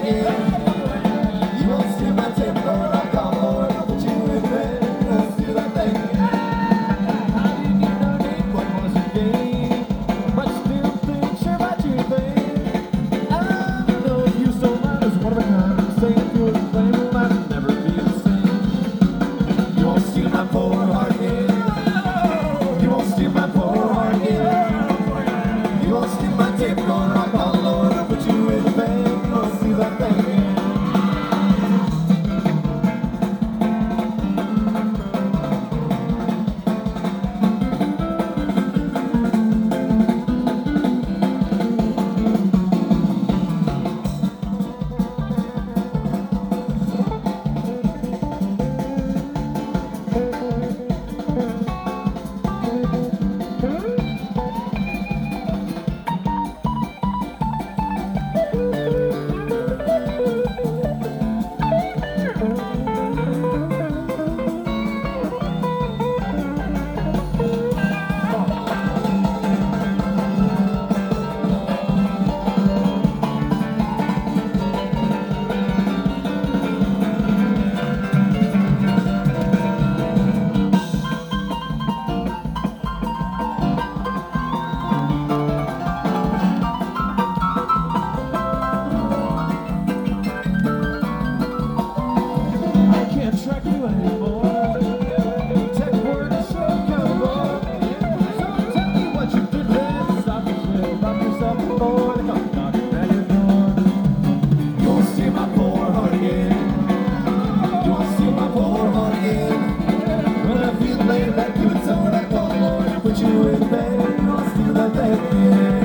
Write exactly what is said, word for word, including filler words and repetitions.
again. You won't steal my tape, Lord, I'll call, Lord, I'll put you in bed. You won't steal that thing. How do you get no name? What was your game? But still think, sure about your thing. I don't know if you stole mine as one of a kind. Saying if you was playing, well, I'd never be the same. You won't steal my poor heart again. You won't steal my poor heart again. You won't steal my tape, Lord, I'll call, Lord, I'll put you in bed. You won't steal that thing again. Track you anymore. Tech word is so accountable. So tell me what you did then. Stop the shit about yourself before they come knocking at your door. You won't steal my poor heart again. You won't steal my poor heart again. When I feel laid back, you would tell me that, Lord, I put you in bed. You won't steal that thing again.